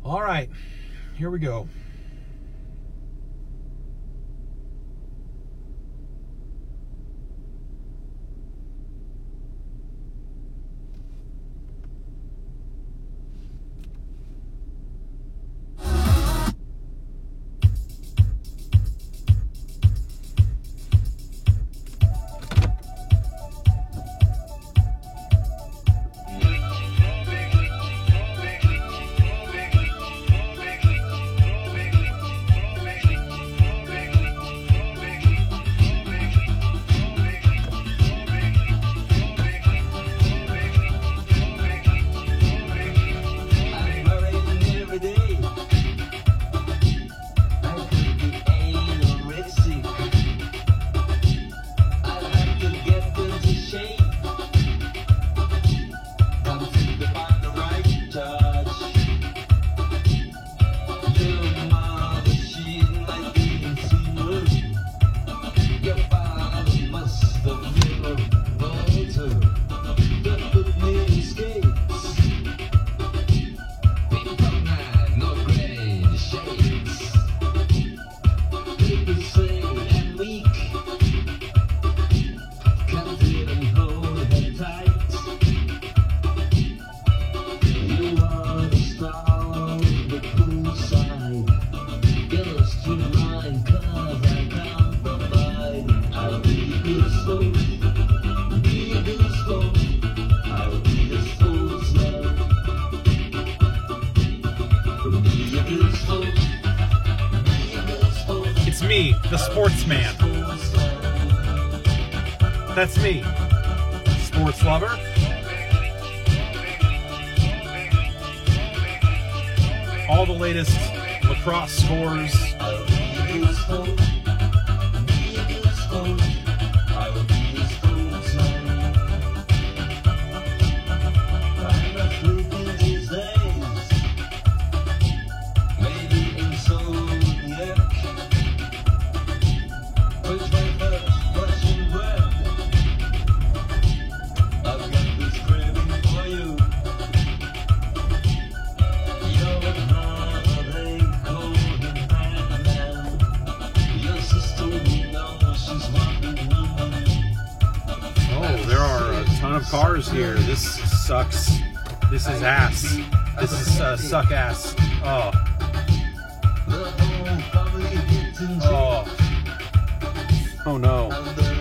All right, here we go. It's me, the sportsman. That's me, sports lover. All the latest lacrosse scores. Cars here. This sucks. This is ass. This is suck ass. Oh. Oh. Oh no.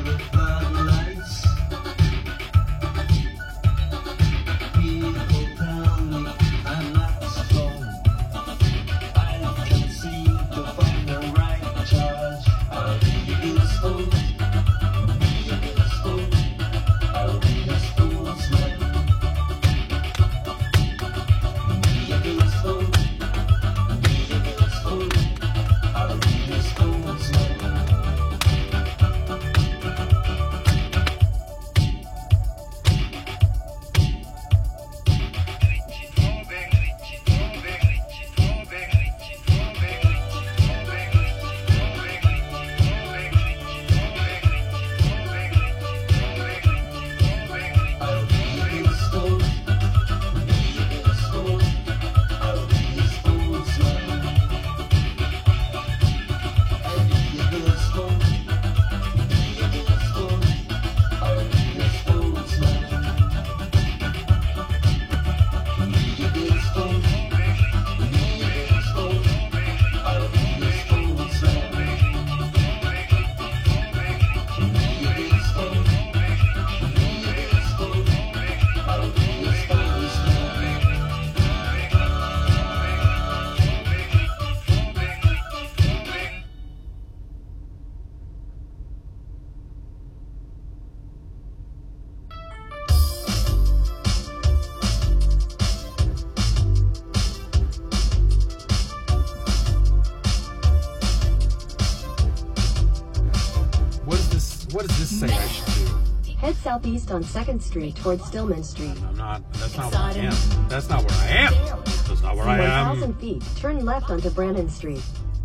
What does this say I should do? Head southeast on 2nd Street towards Stillman Street. I'm not, that's not where I am. That's not where I am. That's not where I am. 1,000 feet, turn left onto Brandon Street.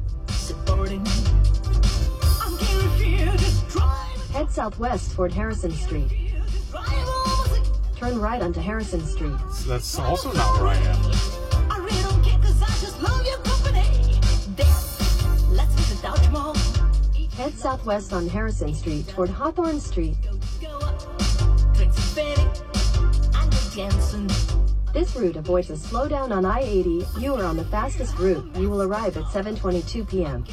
Head southwest toward Harrison Street. Turn right onto Harrison Street. So that's also not where I am. southwest on Harrison Street toward Hawthorne Street. This route avoids a slowdown on I-80. You are on the fastest route. You will arrive at 7:22 p.m.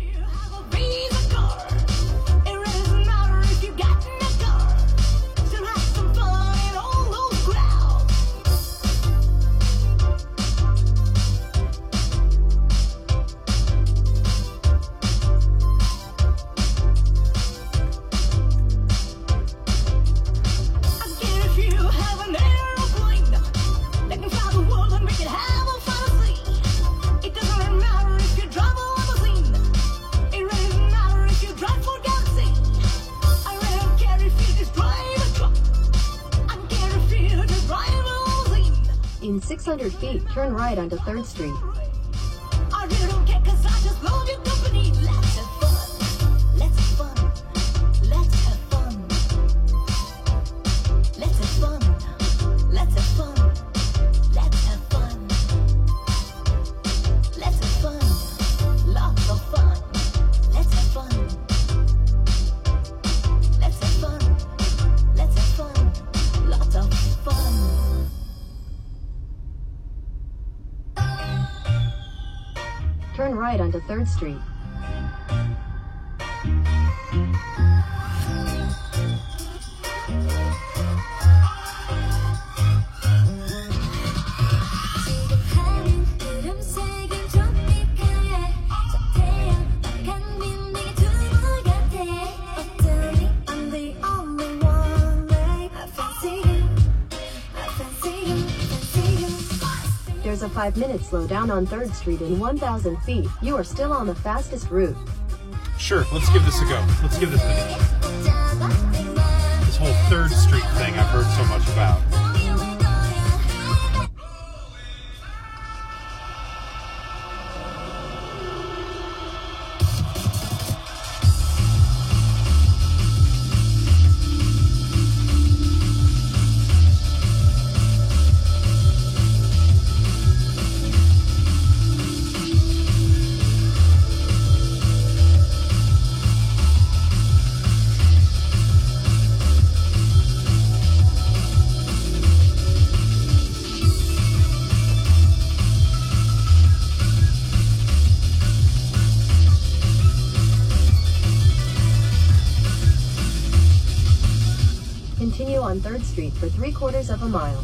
In 600 feet, turn right onto 3rd Street. I really don't care 'cause I just love your company. Let's have fun. Let's have fun. Let's have fun. Let's have fun. Let's have fun. Let's have fun. Let's have fun. Lots of fun. Let's have fun. Let's have fun. Let's have fun. Lots of fun. Turn right onto 3rd Street. There's a 5-minute slowdown on 3rd Street in 1,000 feet. You are still on the fastest route. Sure, let's give this a go. Let's give this a go. This whole 3rd Street thing I've heard so much about. Continue on 3rd Street for 3/4 of a mile.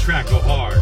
track go hard.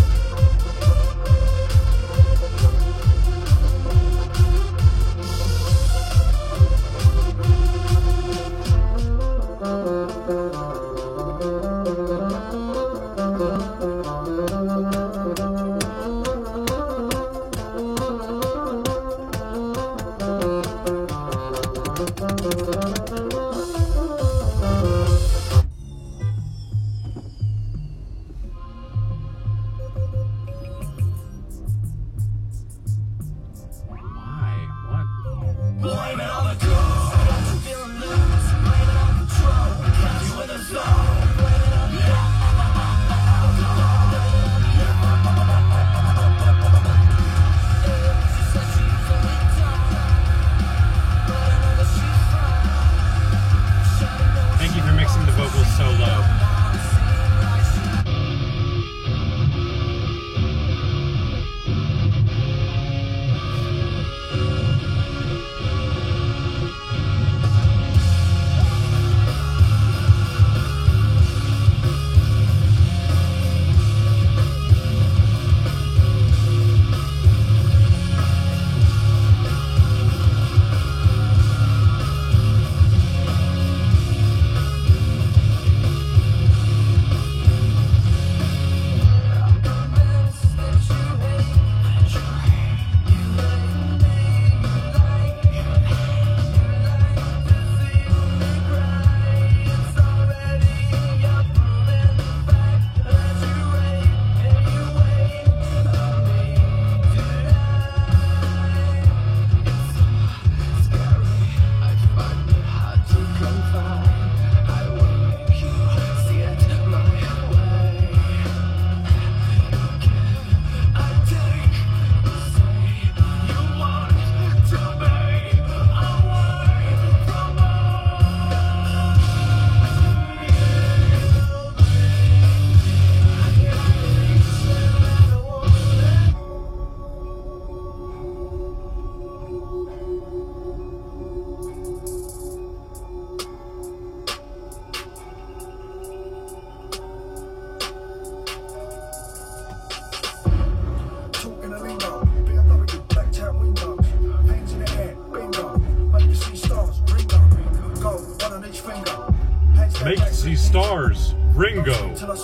Make these stars, Ringo.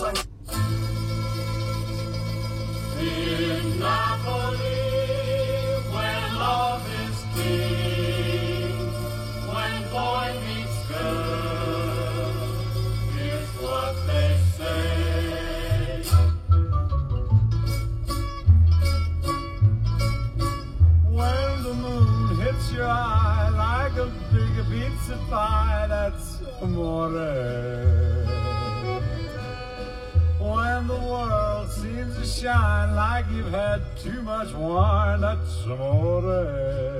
In Napoli, where love is king, when boy meets girl, here's what they say. When the moon hits your eye like a big pizza pie, that's amore. When the world seems to shine like you've had too much wine, that's amore.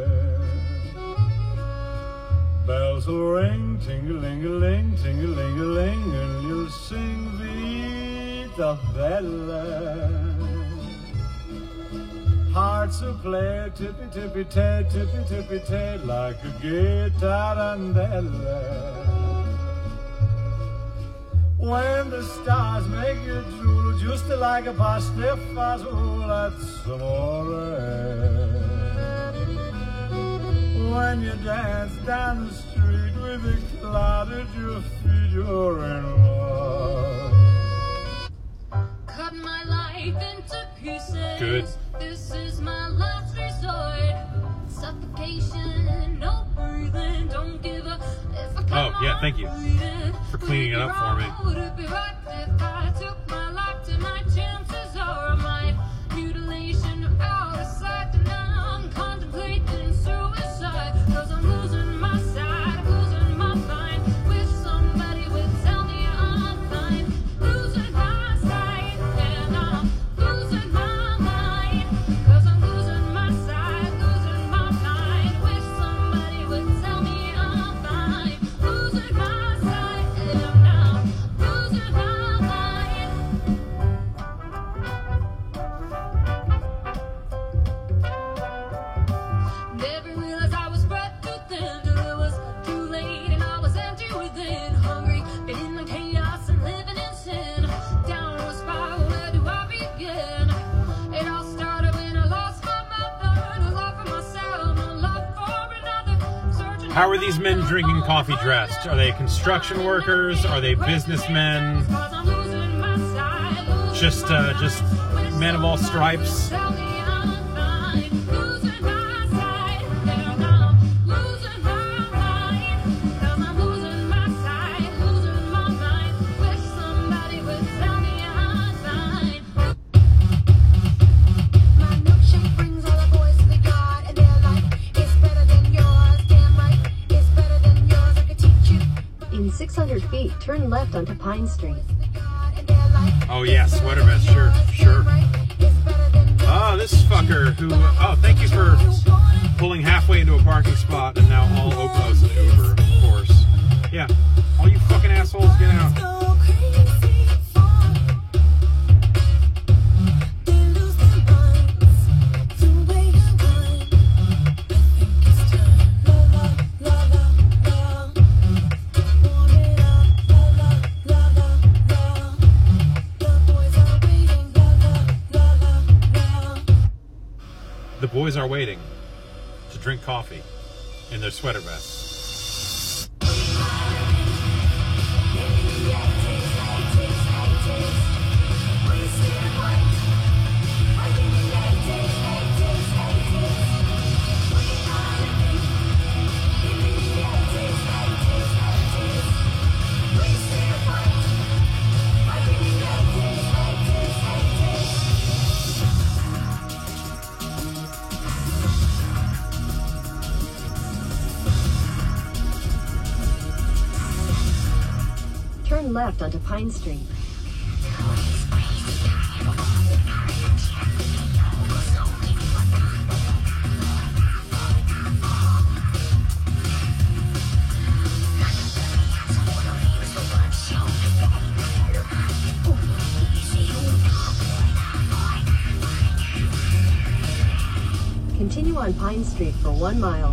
Bells will ring, ting-a-ling-a-ling, ting-a-ling-a-ling, and you'll sing Vita Bella. Hearts will play tippy-tippy-tay, tippy-tippy-tay, like a guitarandella. When the stars make you drool, just like a pasta fazool, that's amore. When you dance down the street with a cloud at your feet, you're in love. Cut my life into pieces. Good. This is my last resort. Suffocation, no breathing, don't give up. If I come Oh, yeah, thank you breathing, for cleaning it up for me. would it be right if I took my life to my chances or my mutilation out of sight? And now I'm contemplating suicide, 'cause I'm losing my sight, losing my mind. Wish somebody would tell me I'm fine. Losing my sight, and I'm losing my mind, 'cause I'm losing my sight, losing my mind. Wish somebody would tell me I'm fine. Losing my sight, and I'm losing my mind. How are these men drinking coffee dressed? Are they construction workers? Are they businessmen? Just men of all stripes? In 600 feet, turn left onto Pine Street. Oh yeah, sweater vest, sure. Oh, this fucker who, thank you for pulling halfway into a parking spot and now all open. Oh, it's an Uber, of course. Yeah, all you fucking assholes, get out. The boys are waiting to drink coffee in their sweater vests. Turn left onto Pine Street. Continue on Pine Street for 1 mile.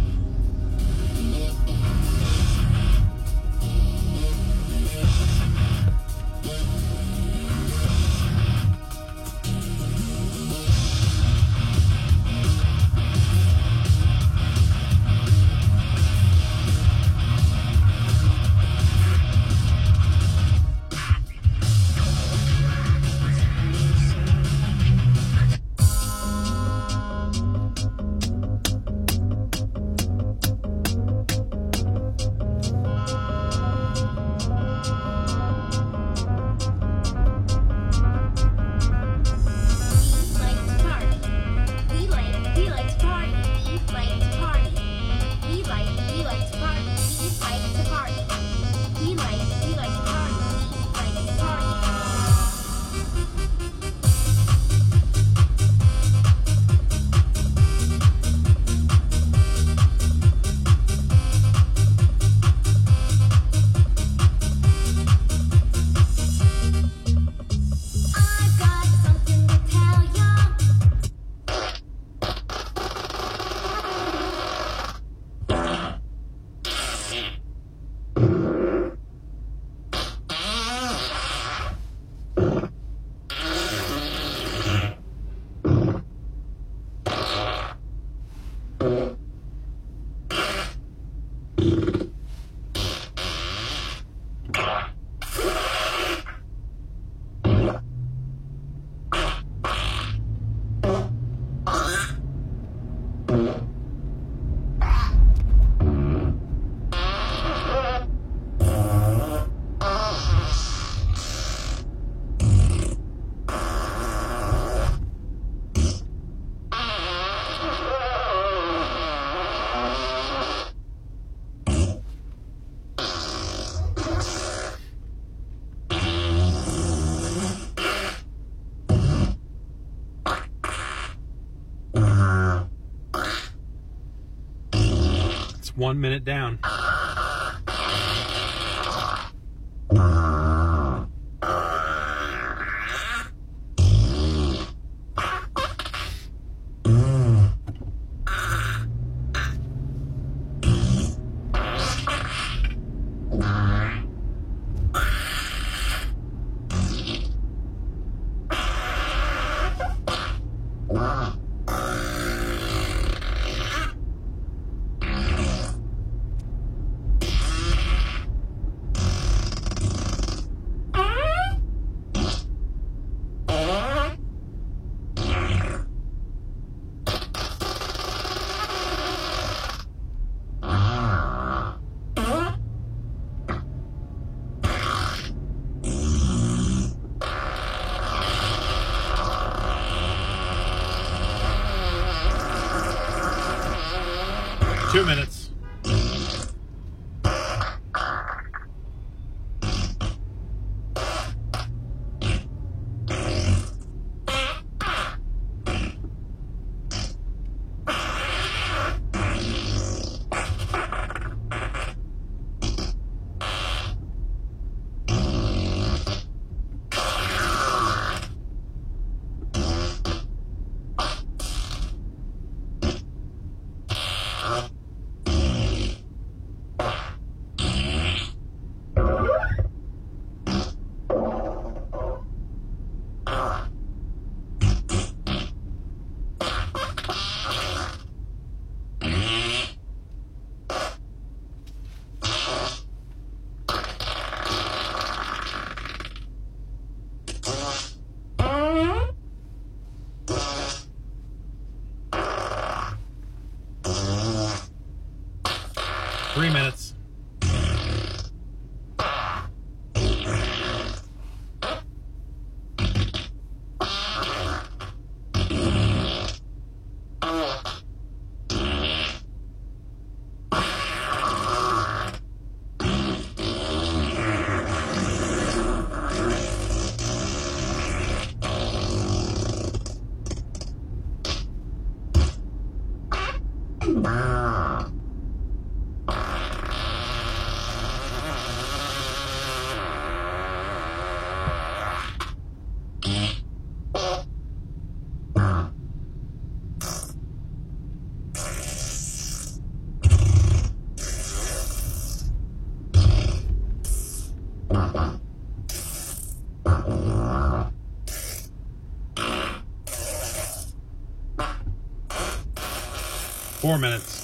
It's 1 minute down. 3 minutes. Four minutes.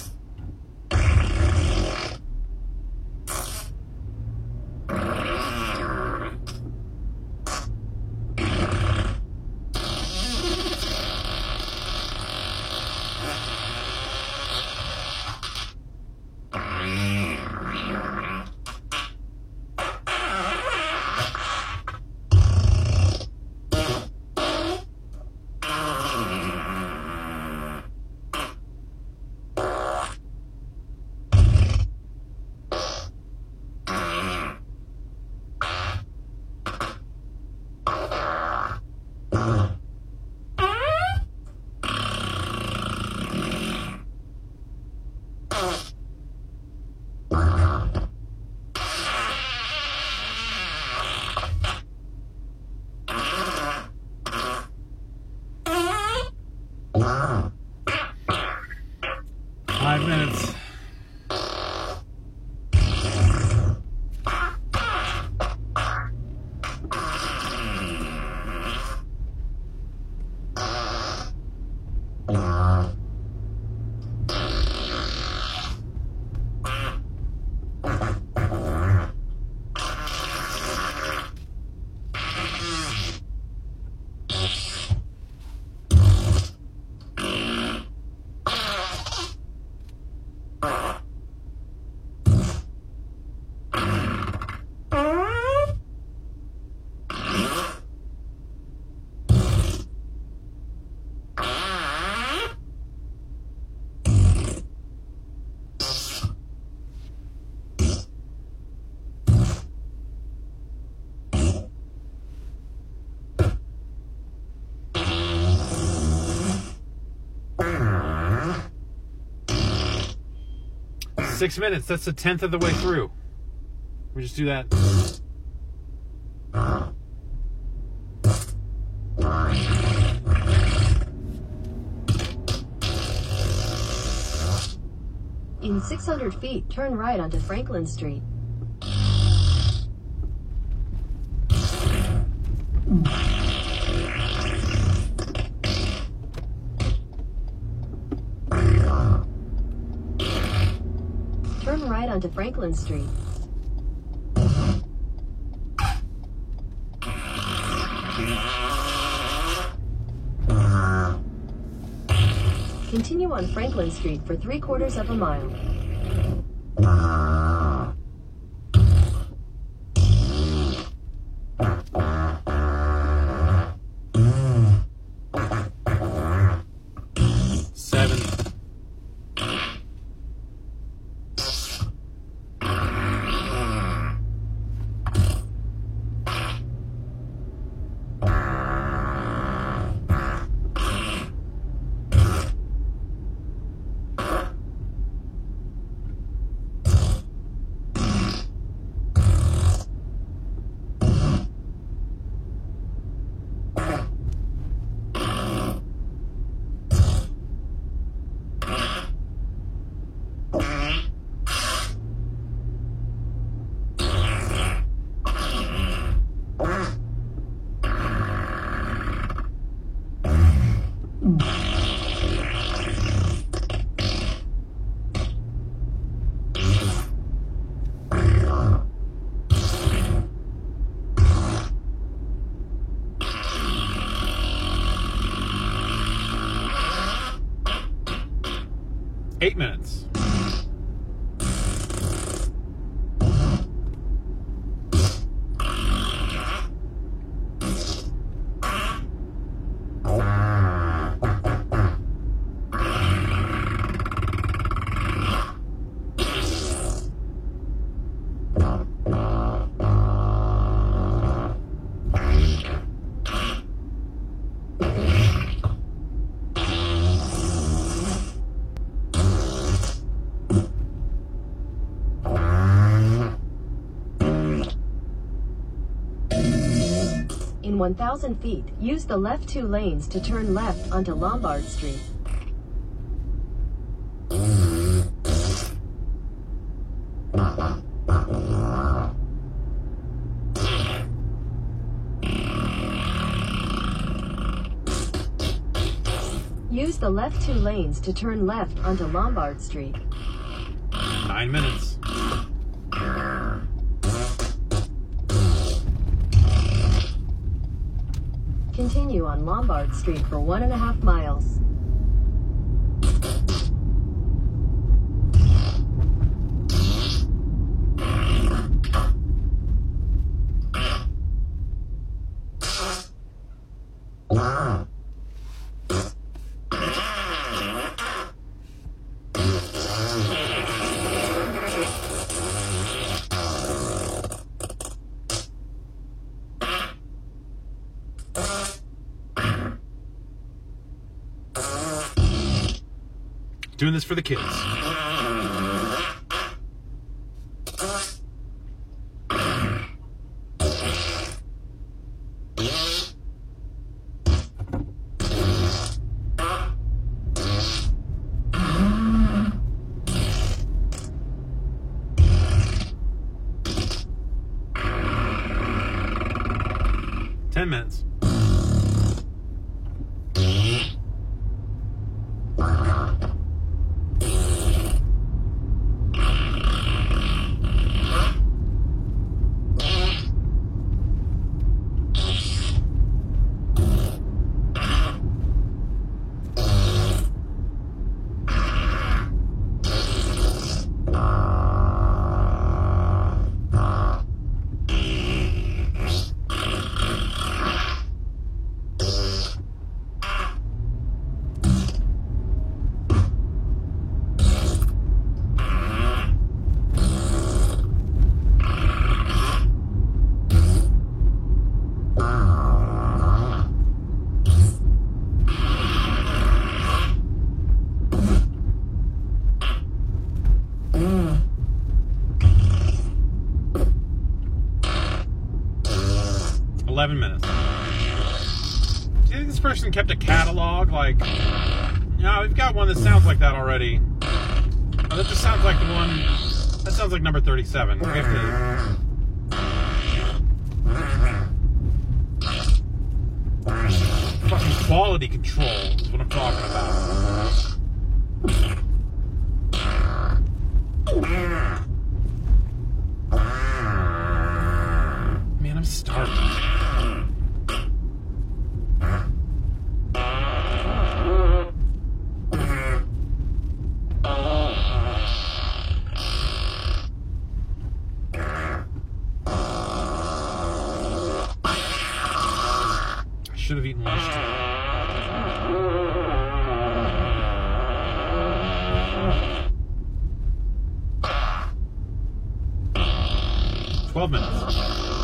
Six minutes. That's a tenth of the way through. We just do that. In 600 feet, turn right onto Franklin Street. Turn right onto Franklin Street. Continue on Franklin Street for 3/4 of a mile. Eight minutes. In 1,000 feet, use the left 2 lanes to turn left onto Lombard Street. Use the left 2 lanes to turn left onto Lombard Street. 9 minutes. Continue on Lombard Street for 1.5 miles. Doing this for the kids. Ten minutes. Person kept a catalog, like, no, we've got one that sounds like that already. Oh, that just sounds like the one, that sounds like number 37. We have to, fucking quality control is what I'm talking about. Man, I'm starving. Should have eaten lunch. 12 minutes.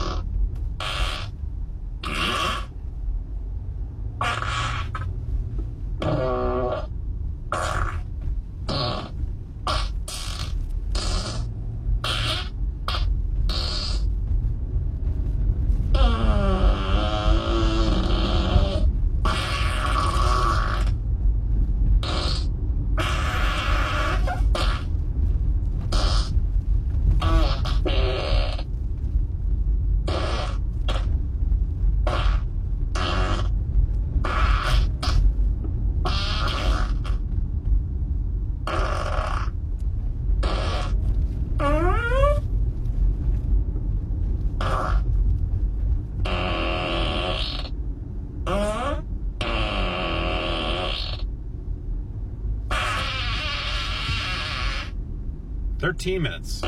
Thirteen minutes.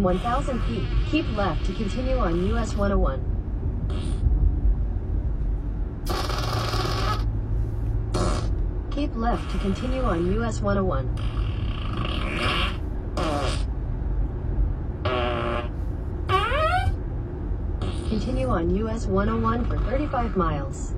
1,000 feet. Keep left to continue on US 101. Keep left to continue on US 101. Continue on US 101 for 35 miles.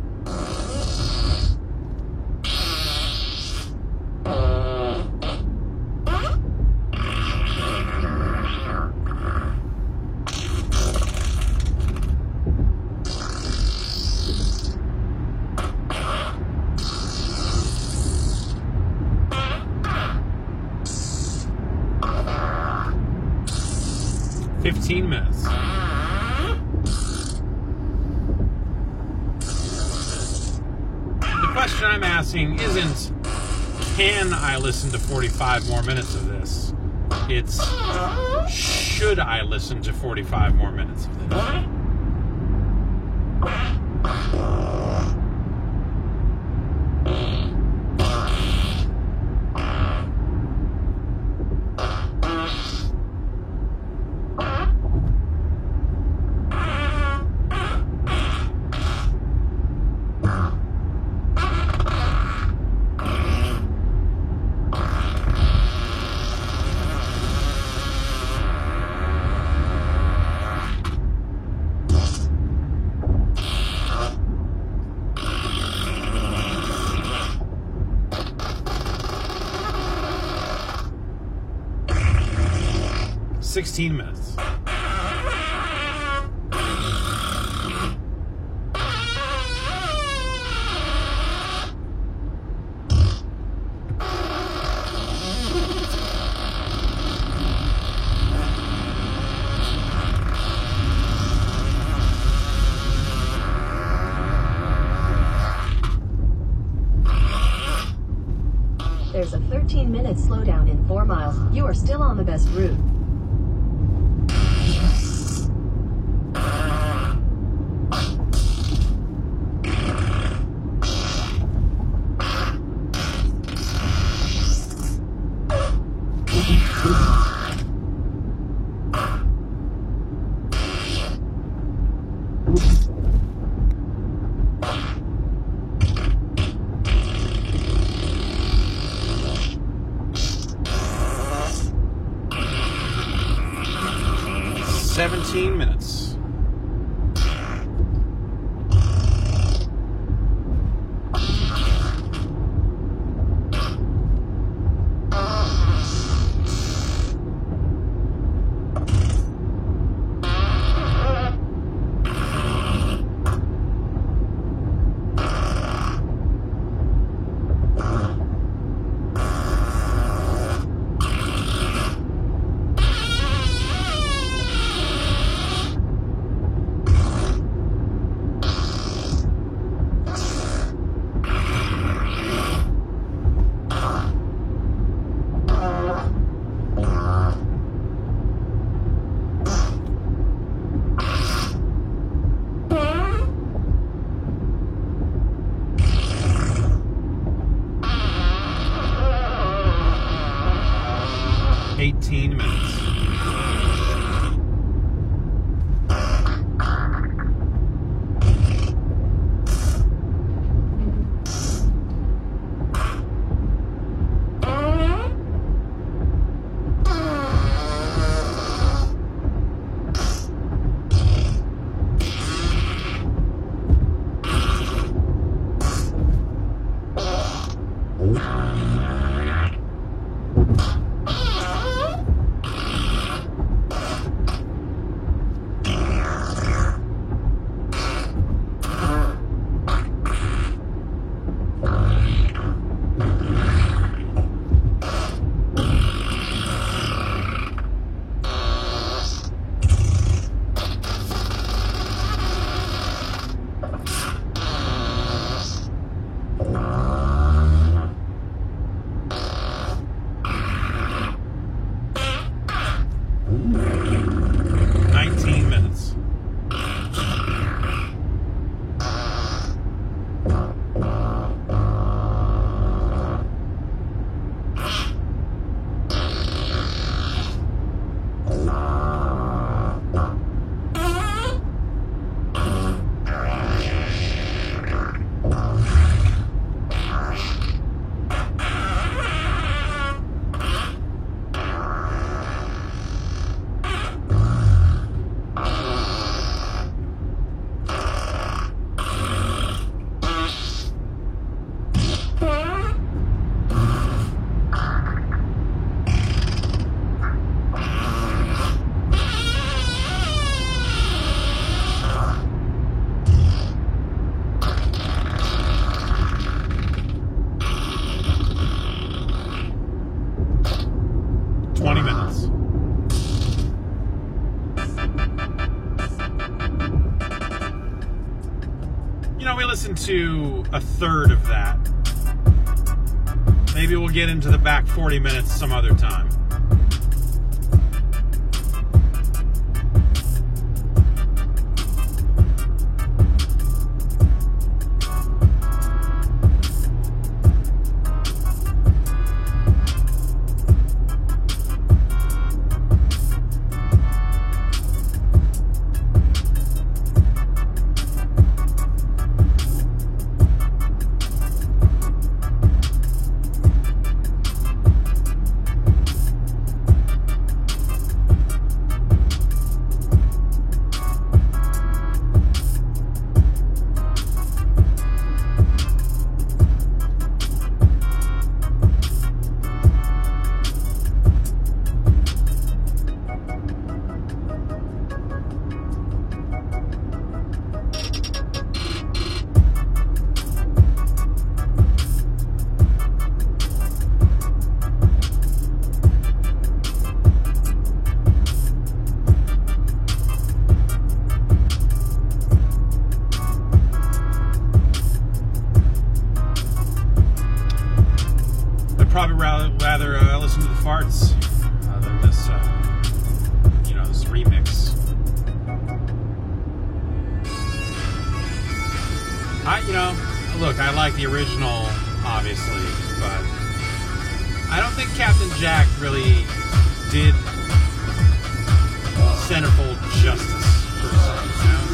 Minutes. The question I'm asking isn't, can I listen to 45 more minutes of this? It's, should I listen to 45 more minutes of this? Minutes. There's a 13-minute slowdown in 4 miles. You are still on the best route. Minutes. we listen to a third of that? Maybe we'll get into the back 40 minutes some other time. Probably rather listen to the farts than this, this remix. Look, I like the original, obviously, but I don't think Captain Jack really did Centerfold justice, per se, you know?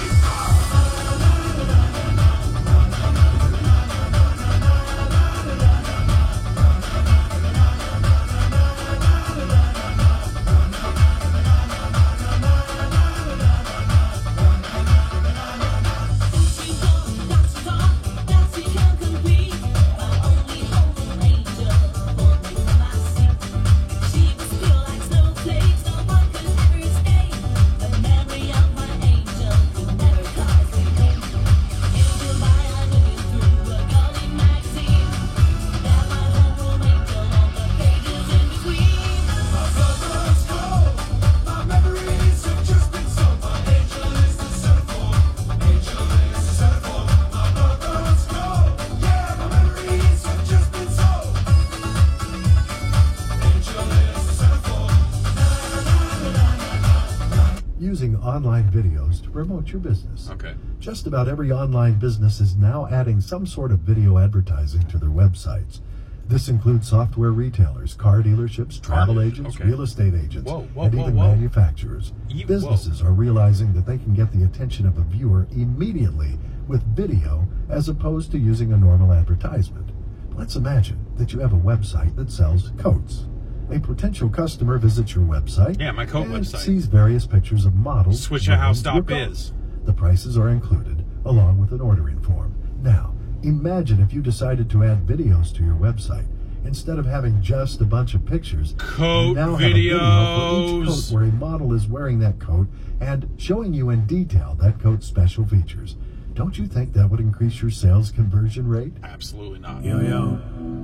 Using online videos to promote your business. Okay. Just about every online business is now adding some sort of video advertising to their websites. This includes software retailers, car dealerships, travel agents, okay. real estate agents, Whoa, and even manufacturers. Businesses are realizing that they can get the attention of a viewer immediately with video as opposed to using a normal advertisement. Let's imagine that you have a website that sells coats. A potential customer visits your website Yeah, my coat and website. sees various pictures of models. Switchahouse.biz. The prices are included, along with an ordering form. Now, imagine if you decided to add videos to your website. Instead of having just a bunch of pictures, Coat you now have a video for each videos. coat where a model is wearing that coat and showing you in detail that coat's special features. Don't you think that would increase your sales conversion rate? Absolutely not. Yo, yo.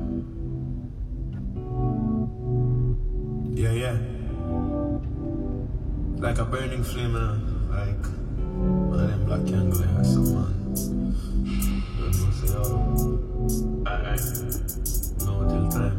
Yeah, yeah. Like a burning flame, like one of them black candles or something. Don't know, say, oh, alright. No till time,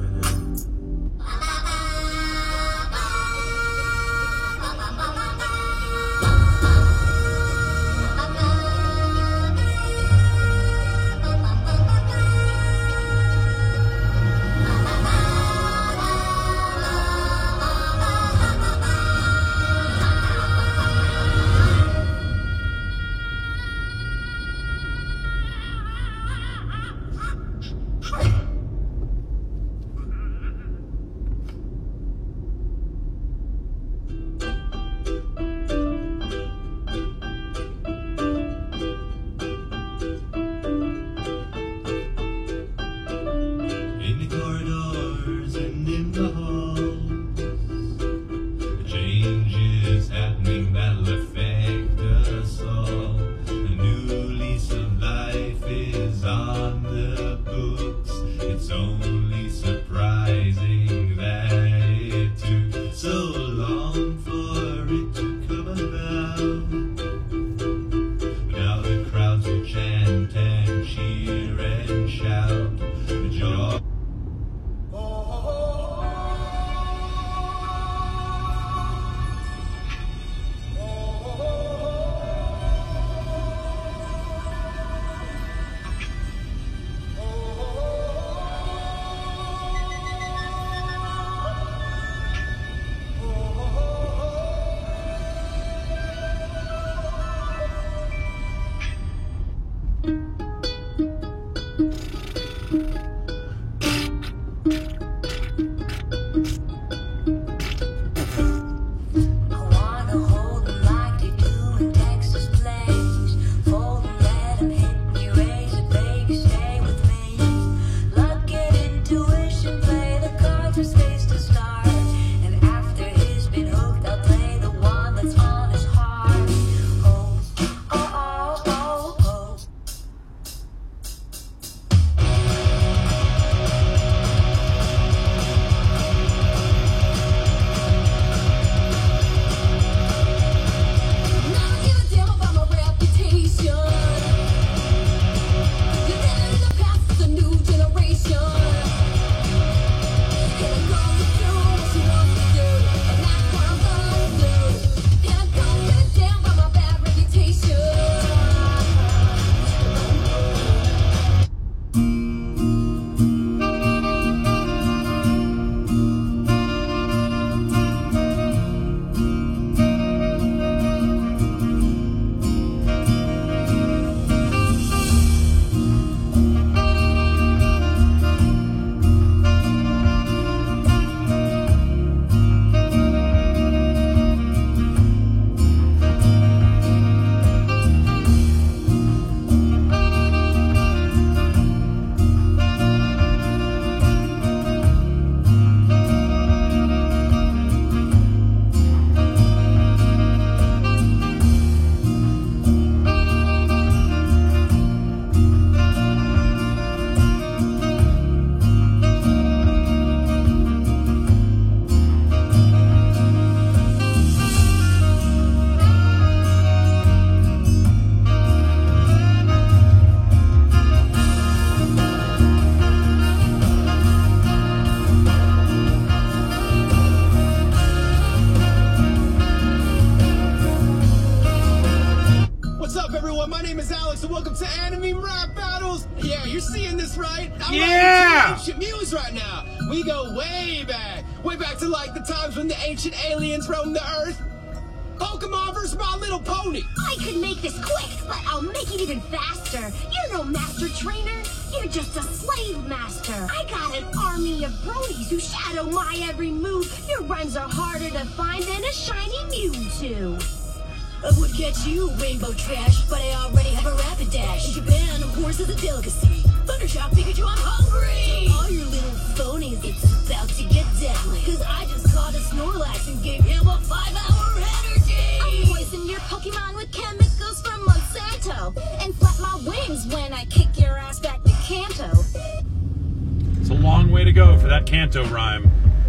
everyone, my name is Alex and welcome to Anime Rap Battles. Yeah, you're seeing this right? I'm Yeah! ancient muse right now. We go way back to like the times when the ancient aliens roamed the earth. Pokemon vs. My Little Pony. I could make this quick, but I'll make it even faster. You're no master trainer. You're just a slave master. I got an army of bronies who shadow my every move. Your rhymes are harder to find than a shiny Mewtwo. I would catch you, rainbow trash, but I already have a rapid dash. In Japan, a horse is a delicacy. Thundershock Pikachu, I'm hungry! All your little phonies, it's about to get deadly. Cause I just caught a Snorlax and gave him a 5-hour energy! I'll poison your Pokemon with chemicals from Monsanto. And flap my wings when I kick your ass back to Kanto. It's a long way to go for that Kanto rhyme.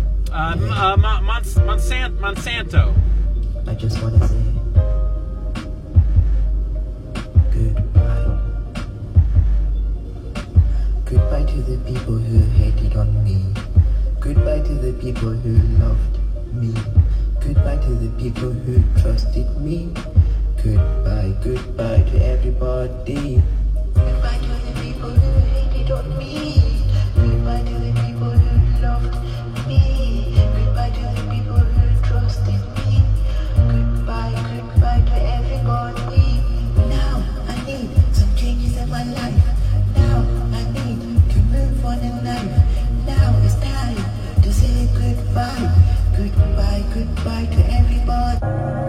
Monsanto. I just want to say goodbye. Goodbye to the people who hated on me. Goodbye to the people who loved me. Goodbye to the people who trusted me. Goodbye, goodbye to everybody. Goodbye to the people who hated on me. Goodbye to the people who loved me. Goodbye to the people who trusted me. Goodbye, goodbye to everybody. Now I need some changes in my life. Now I need to move on in life. Now it's time to say goodbye. Goodbye, goodbye to everybody.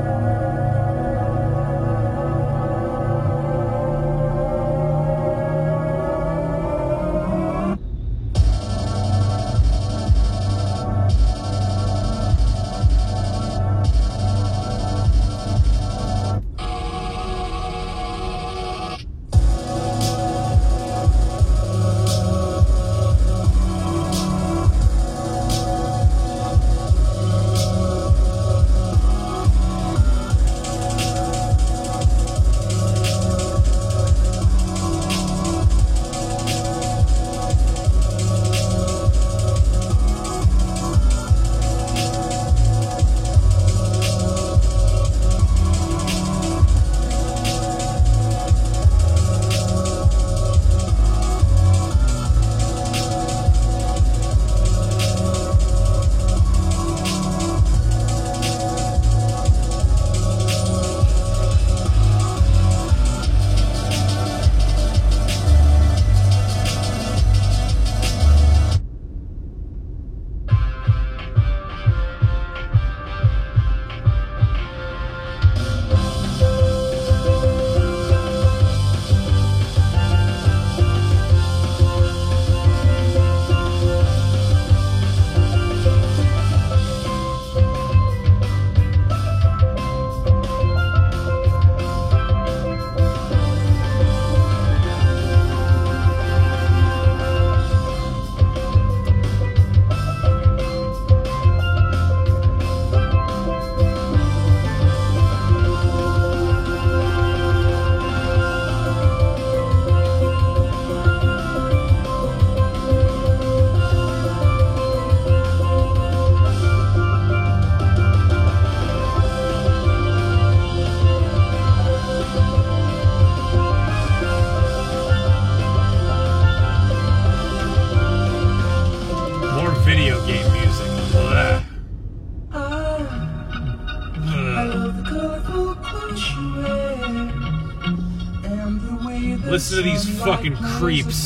Video game music. Blah. Listen to these fucking creeps.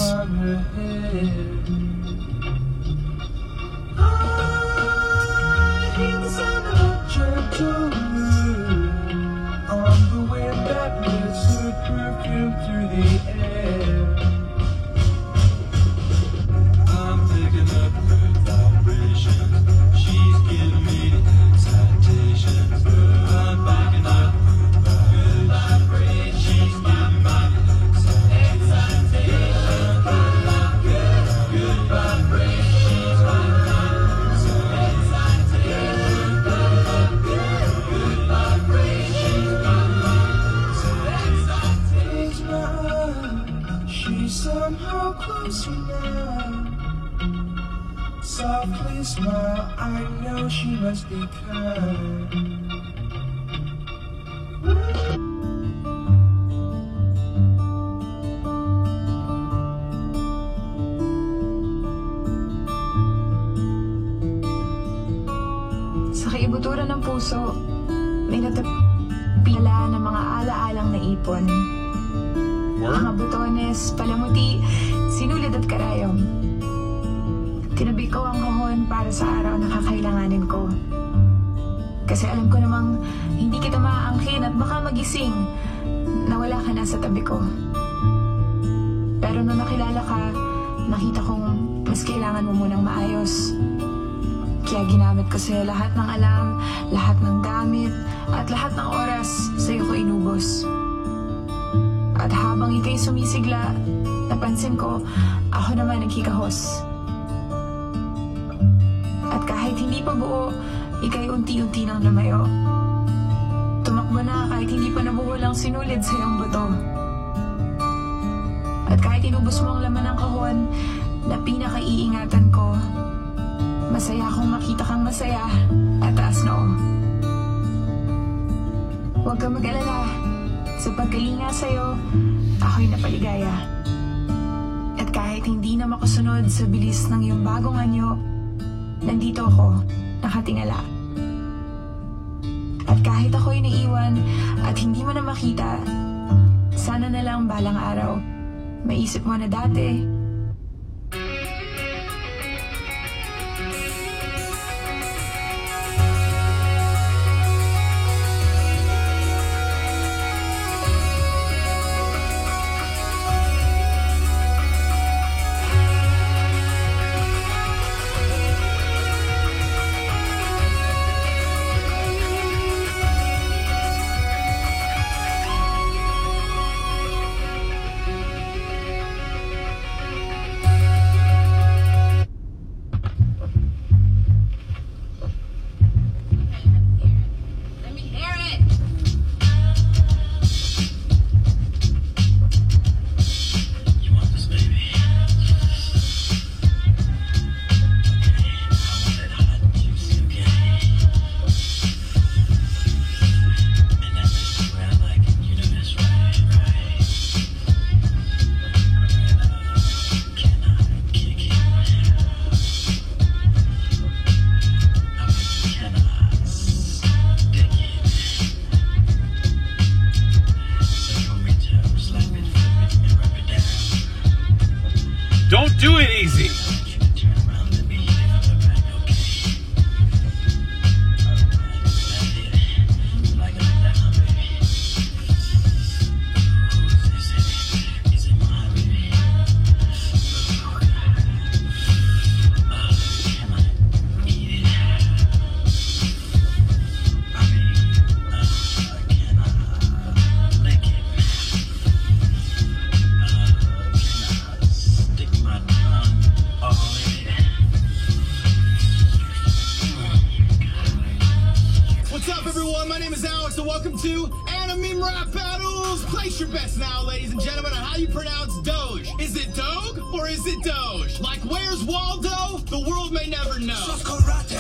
Somehow closer now. Softly smile, I know she must be kind. puso, may natapila ng mga ala-alang naipon. Mga butones, palamuti, sinulid at karayom. Tinabi ko ang kahon para sa araw na kakailanganin ko. Kasi alam ko namang hindi kita maaangkin at baka magising na wala ka na sa tabi ko. Pero nung nakilala ka, nakita kong mas kailangan mo munang maayos. Kaya ginamit ko sa'yo lahat ng alam, lahat ng gamit, at lahat ng oras sa'yo ko inubos. At habang ika'y sumisigla, napansin ko, ako naman nagkikahos. At kahit hindi pa buo, ika'y unti-unti nang lumayo. Tumakbo na kahit hindi pa nabuhol ang sinulid sa iyong buto. At kahit inubos mo ang laman ng kahon na pinakaiingatan ko, masaya akong makita kang masaya at taas noo. Huwag kang mag-alala. Sa pagkalinga sa'yo, ako'y napaligaya. At kahit hindi na makasunod sa bilis ng iyong bagong anyo, nandito ako, nakatingala. At kahit ako'y naiwan at hindi mo na makita, sana na lang balang araw, maisip mo na dati, don't do it easy. Welcome to Anime Rap Battles! Place your bets now, ladies and gentlemen, on how you pronounce Doge. Is it Doge or is it Doge? Like, where's Waldo? The world may never know. Sos karate,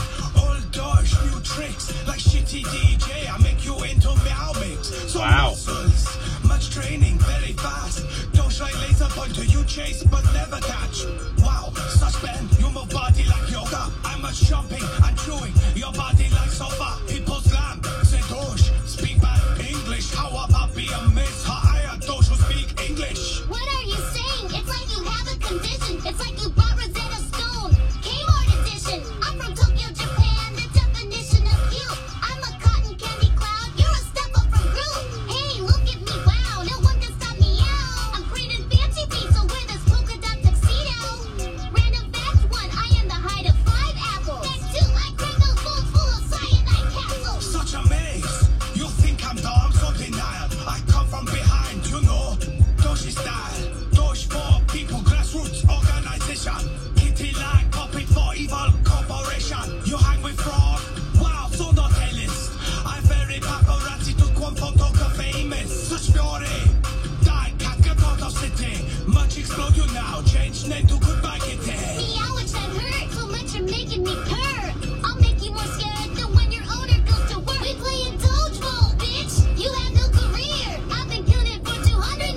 old Doge, new tricks. Like shitty DJ, I make you into meow mix. So muscles, much training, very fast. Doge like laser pointer, you chase but never catch. Wow, suspend, you move body like yoga. I'm much jumping and chewing, your body like sofa. People slam, say Doge. Speak bad English. How about be a miss? How I those who speak English? What are you saying? It's like you have a condition. It's like you bought Rosetta Stone. Kmart edition. I'm from Tokyo, Japan. The definition of cute. I'm a cotton candy cloud. You're a step up from Groot. Hey, look at me. Wow, no one can stop me out. I'm creating fancy beats, so wear this polka dot tuxedo. Random fact one. I am the height of 5 apples. Fact two. I crack those bowls full of cyanide capsules. Such a maze. You think I'm dumb, so denied. I come from behind, you know. Doge style. Doge for people, grassroots organization. Kitty like puppet for evil corporation. You hang with fraud? Wow, so not a list. I'm very paparazzi to quote photo famous. Such fury. Die, can't get out of city. Much explode you now. Change name to goodbye kitty. Meowich, that hurt so much you're making me purr. I'll make you more scared than when your owner goes to work. We play in dodgeball, bitch. You have no career. I've been killing it for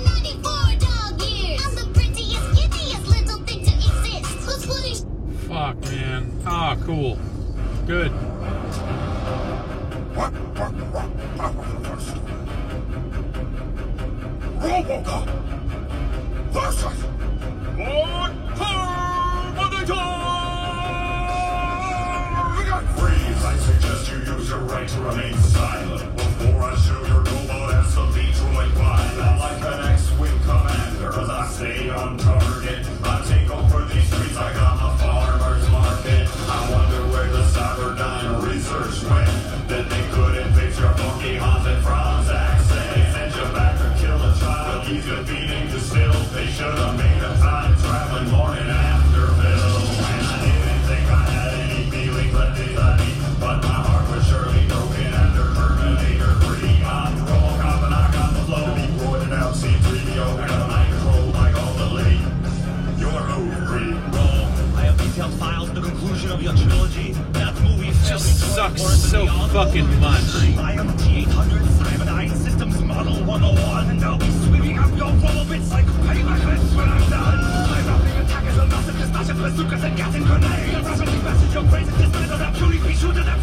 294 dog years. I'm the prettiest, giddiest little thing to exist. Who's putting Fuck, man. Ah, cool. Good. woke up. Versus Lord Terminator! Freeze, I suggest you use your right to remain silent before I show your robot as the Detroit pilot. I like an X-Wing commander, cause I stay on target. I take over these streets like I'm a farmer's market. I wonder where the Cyberdyne research went, that they couldn't fix your funky haunted Franz accent. They sent you back to kill a child, he's defeating the still. They should have made a time-traveling morning after pill. And I didn't think I had any feelings left inside me, but my heart was surely broken after Terminator 3. I'm Robocop and I got the flow. Be roided out, C-3PO, I got a mind control like all the late. Your move, Creed, roll. I have detailed files, the conclusion of your trilogy. That movie just sucks so fucking much. I am T-800 Cyberdyne Systems Model 101, and I'll be sweeping up your roll bits like paper clips when I'm done. I'm roughing attackers and massacres, smashes, bazookas, and gas and grenades. A rattling message of praise and dismay that truly be shooting them.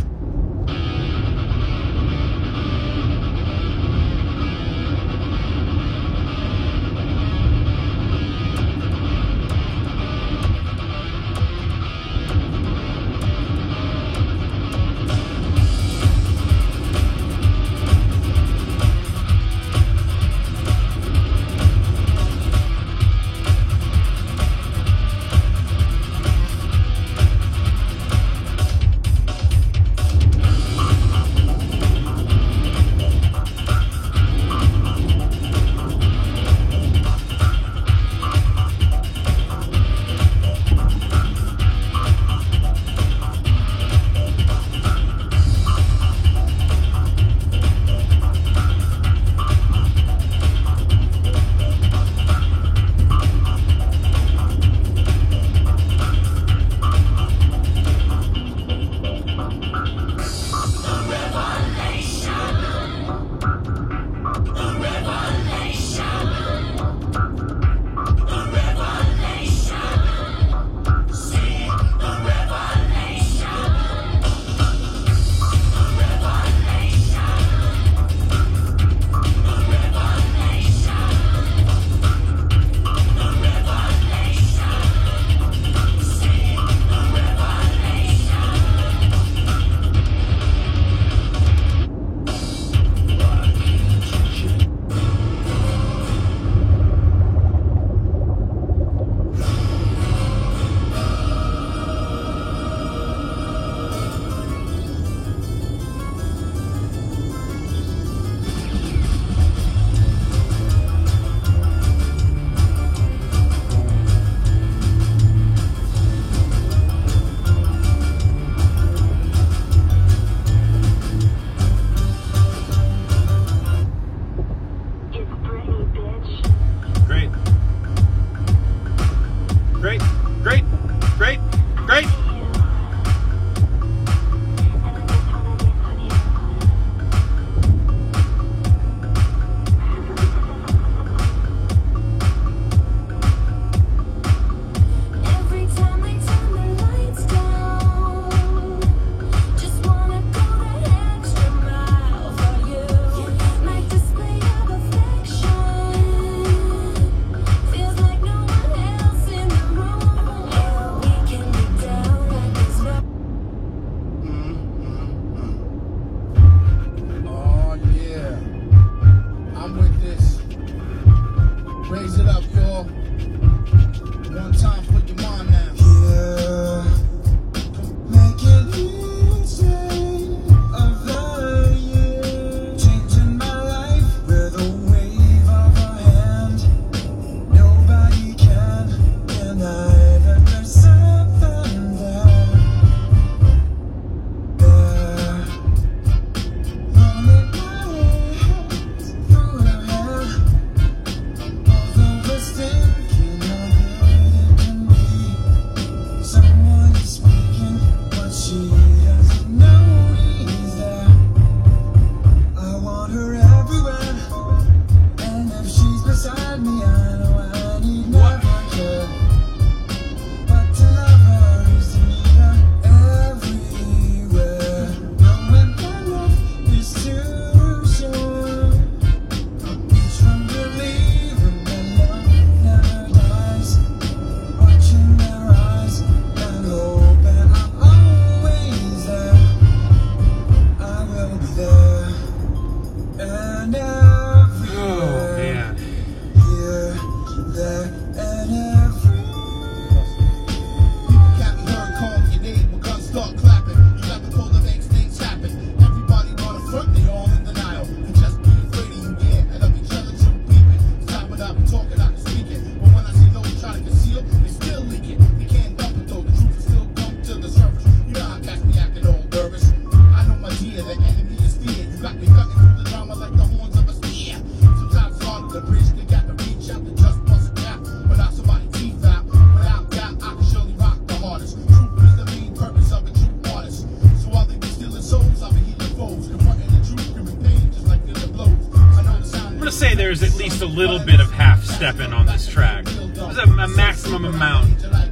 man. Here, there, and everywhere. Captain Bird calling your name when guns start clapping. You got the pull that makes things happen. Everybody on the front, they all in denial. And just be afraid of you, yeah. And of each other, true peeping. Stopping up, talking out, speaking. But when I see those trying to conceal, they still leaking. They can't help it though, the truth is still come to the surface. You know how cats be acting all nervous. I know my dear, the enemy is fear. You got me cutting through the drama like the horns of a steer. Sometimes it's hard to bridge, they got to reach out to just bust a gap. Without somebody teeth out, without doubt, I can surely rock the hardest. Truth is the main purpose of a true artist. So while they be stealing souls, I'll be healing foes. Confronting the truth, screaming pain, just like feeling blows. I know the sound. I'm gonna say there's at least a little bit of half-stepping on this track. There's a maximum amount.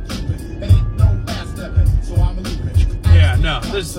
Yeah, no, there's...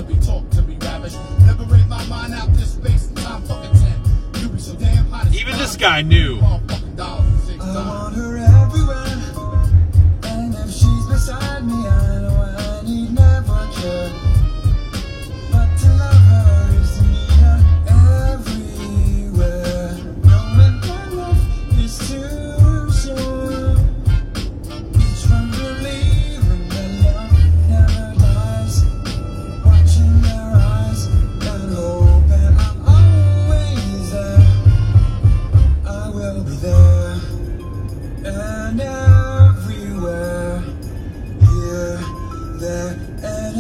Even this guy knew. I want her everywhere, and if she's beside me, I know I need never care. But to love her is to meet her everywhere. Knowing that love is too soon. Each one believing that love never dies. Watching their eyes and hoping I'm always there. I will be there and everywhere, here, there, and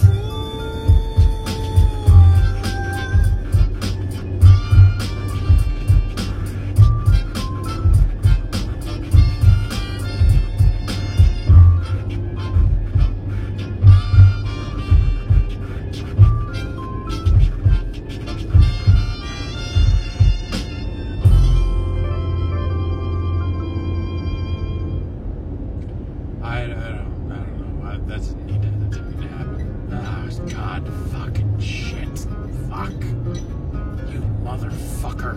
I don't know. That doesn't need to happen. Oh, God, fucking shit. Fuck. You motherfucker.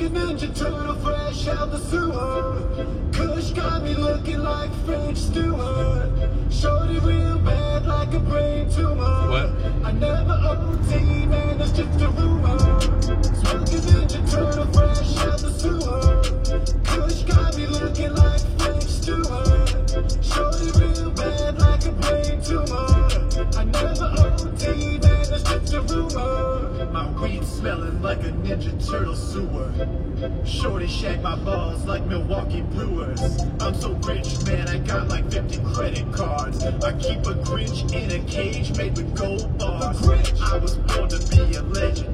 Smoking Ninja Turtle fresh out the sewer. Kush got me looking like French Stewart. Shorty real bad like a brain tumor. What? I never OT, man, that's just a rumor. Smoking Ninja Turtle fresh out the sewer. Kush got me looking like French Stewart. Shorty real bad like a brain tumor. I never OT, man, that's just a rumor. My weed smelling like a Ninja Turtle sewer. Shorty shag my balls like Milwaukee Brewers. I'm so rich, man, I got like 50 credit cards. I keep a Grinch in a cage made with gold bars. I was born to be a legend.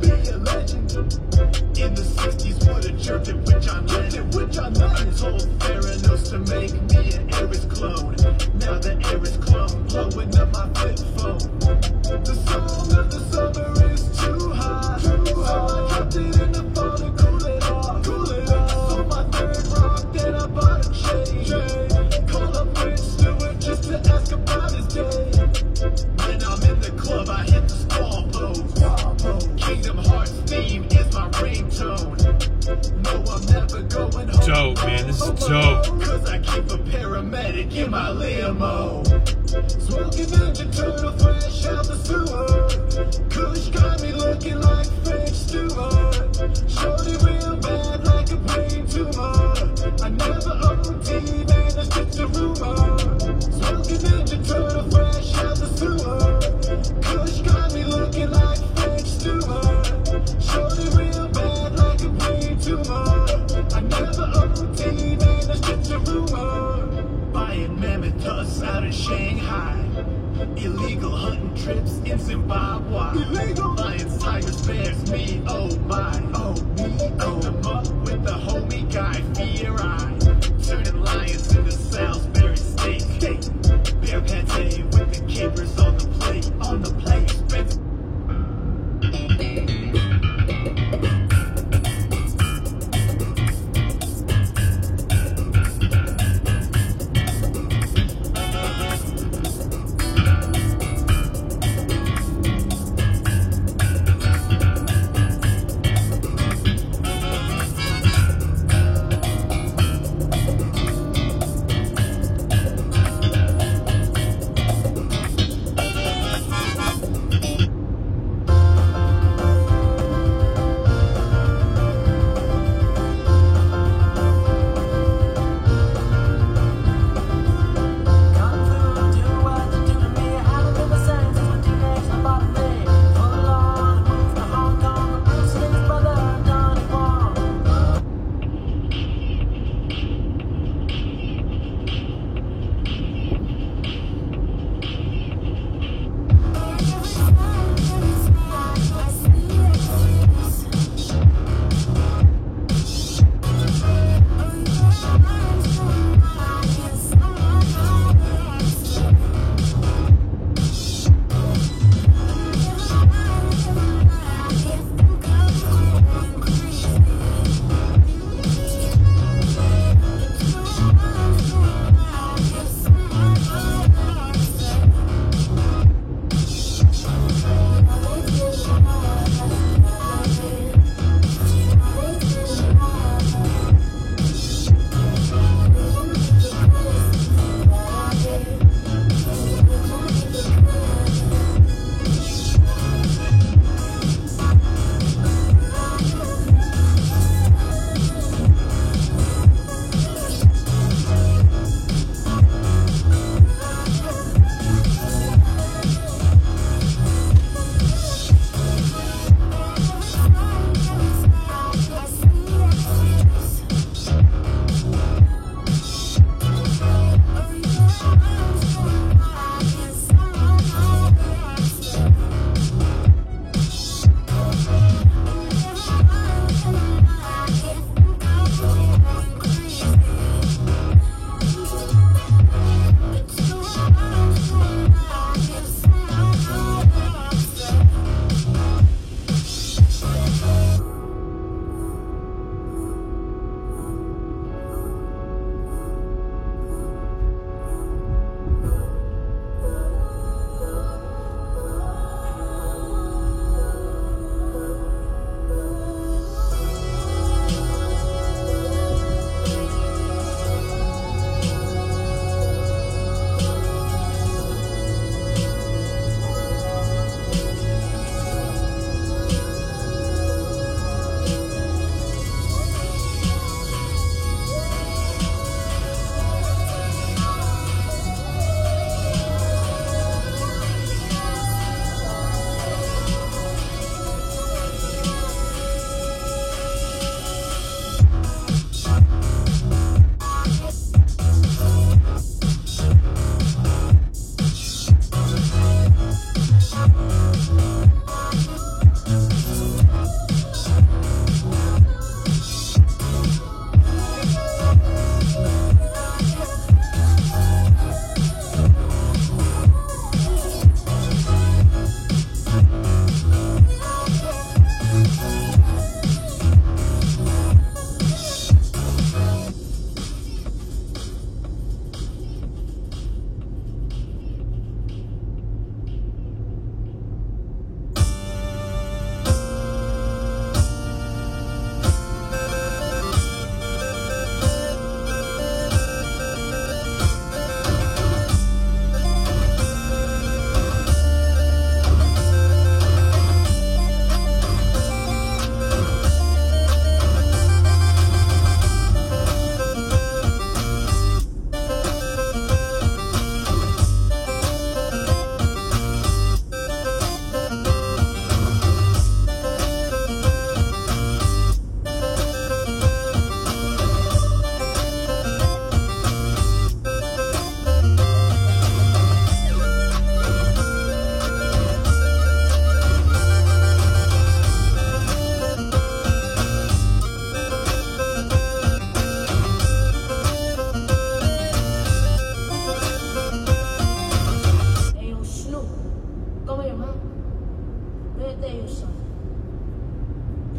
In the 60s, would have jerked it with John Lennon. I told Theranos to make me an Eris clone. Now the Eris clone blowing up my flip phone. The song of the summer is too hot. So I dropped it in the phone to cool it off. So my third rock, then I bought a chain. Call up French Stewart just to ask about his day. When I'm in the club, I hit the squall pose. Kingdom Hearts theme is my ringtone. No, I'm never going home. Dope, man. This is dope. Cause I keep a paramedic in my limo. Smoking Ninja Turtle fresh out the sewer. Kush got me looking like French Stewart. Shorty real bad like a brain tumor. I never OT, man, that's just a rumor. Smoking Ninja Turtle fresh out the sewer. Kush got me looking like French Stewart. Shorty real bad like a brain tumor. I never OT, man, that's just a rumor. Buying mammoth tusks out in Shanghai. Illegal hunting trips in Zimbabwe. Illegal buying Cyrus bears, me, oh my, oh me, oh. Them up with the homie guy, Fear Eye. Turning lions into Salisbury steak. Bear pate with the capers on the plate, on the plate.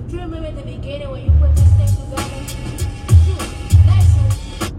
Do you remember at the beginning when you put this thing together? That's it.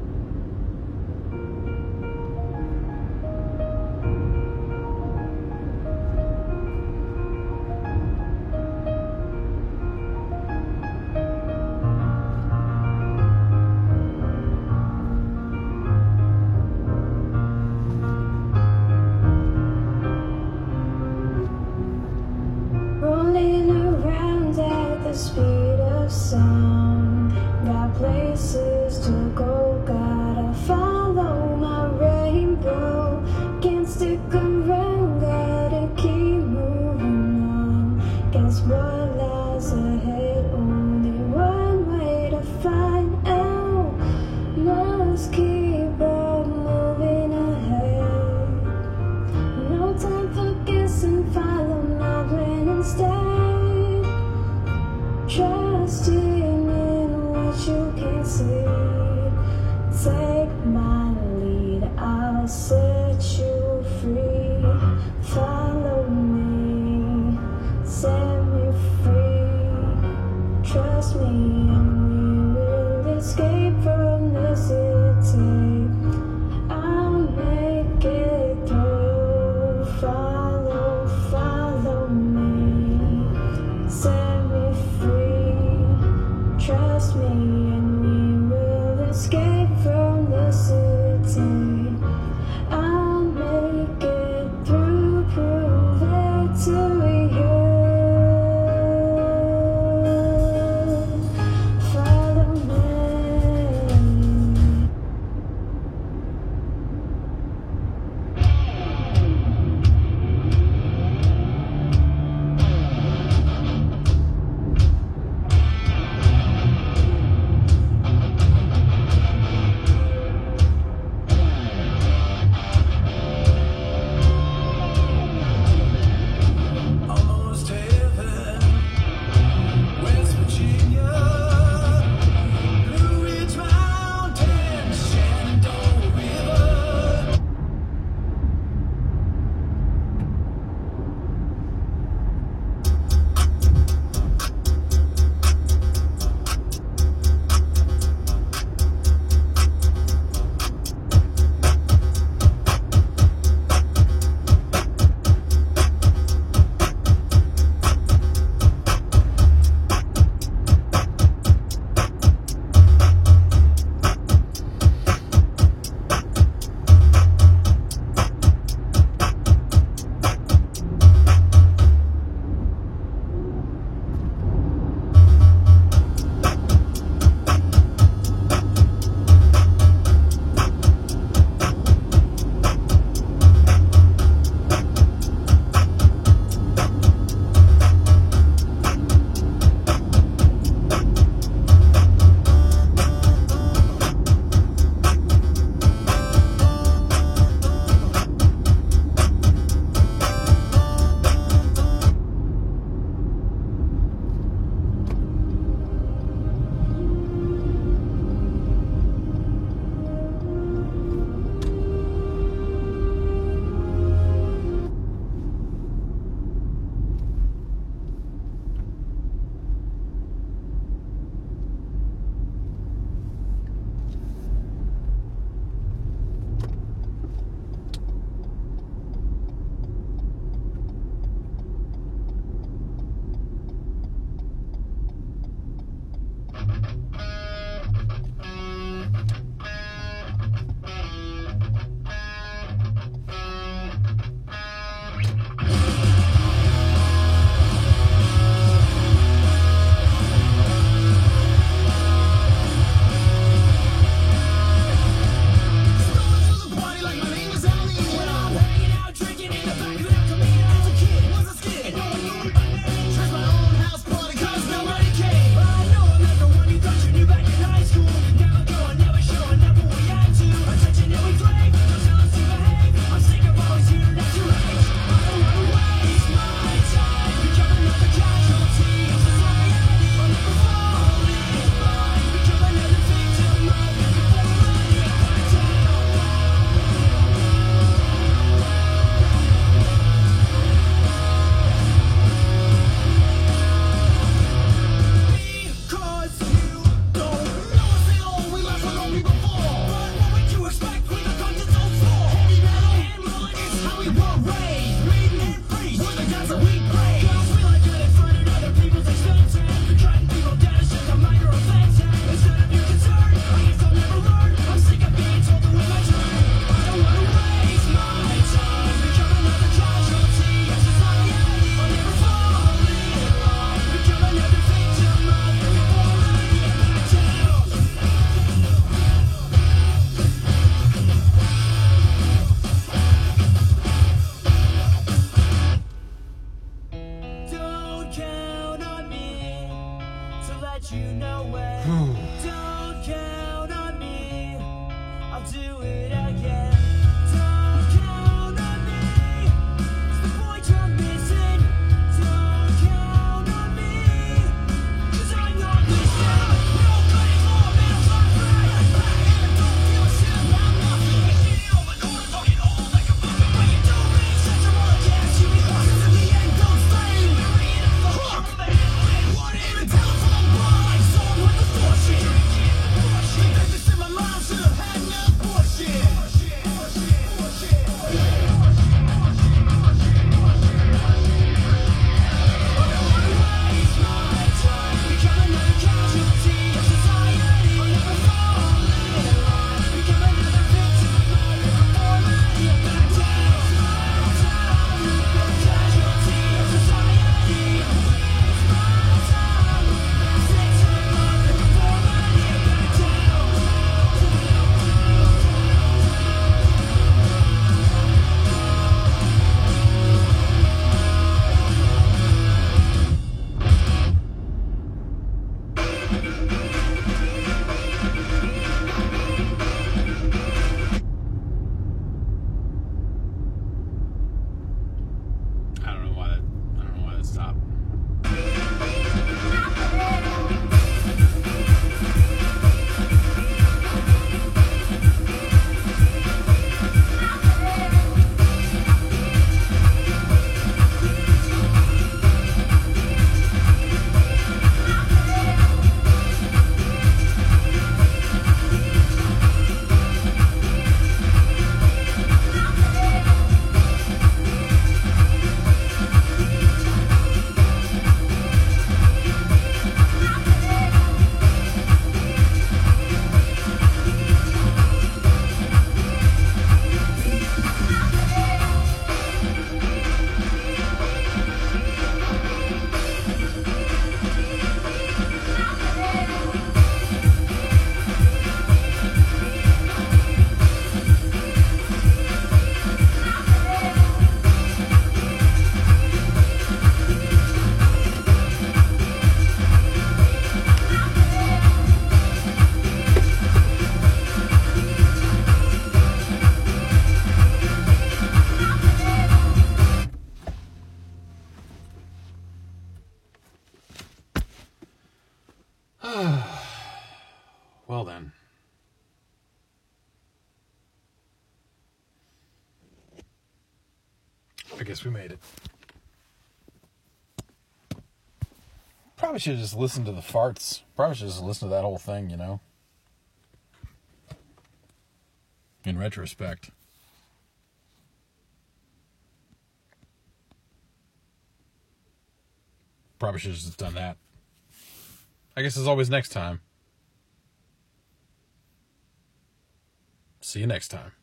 Rolling around at the speed of sound. Got places to go, gotta follow my rainbow. Can't stick around, gotta keep moving on. Guess what lies ahead? Only one way to find out. Must keep on moving ahead. No time for guessing, follow my plan instead. Trusting in what you can see. Take my lead, I'll set you free. Follow me, set me free. Trust me and we will escape from the city. I'll make it through. Follow me, set me free. Trust me and we will escape from the city. I'll make it through, prove it till we hear. Follow me. Almost heaven, West Virginia, Blue Ridge Mountains, Shenandoah River. Trust my own house party, 'cause nobody came. But I know I'm not the one you thought you knew. that you know it. Don't count on me, I'll do it again. Don't count on me, it's the point you're missing. Don't count on me, 'cause I'm your mission. Nobody more middle class right. And I don't give a shit about nothing. Shitting over and over, fucking old like a bucket. When you don't make sense, I wanna gas you in classes in the end, don't stay. You're ringing up the hook of the hammerhead. What even telephone ball like someone with the bullshit. Bullshit, this in my mind, should have had enough bullshit. I don't know why that stopped. Well then. I guess we made it. Probably should have just listened to the farts. Probably should have just listened to that whole thing, you know? In retrospect. Probably should have just done that. I guess as always, next time. See you next time.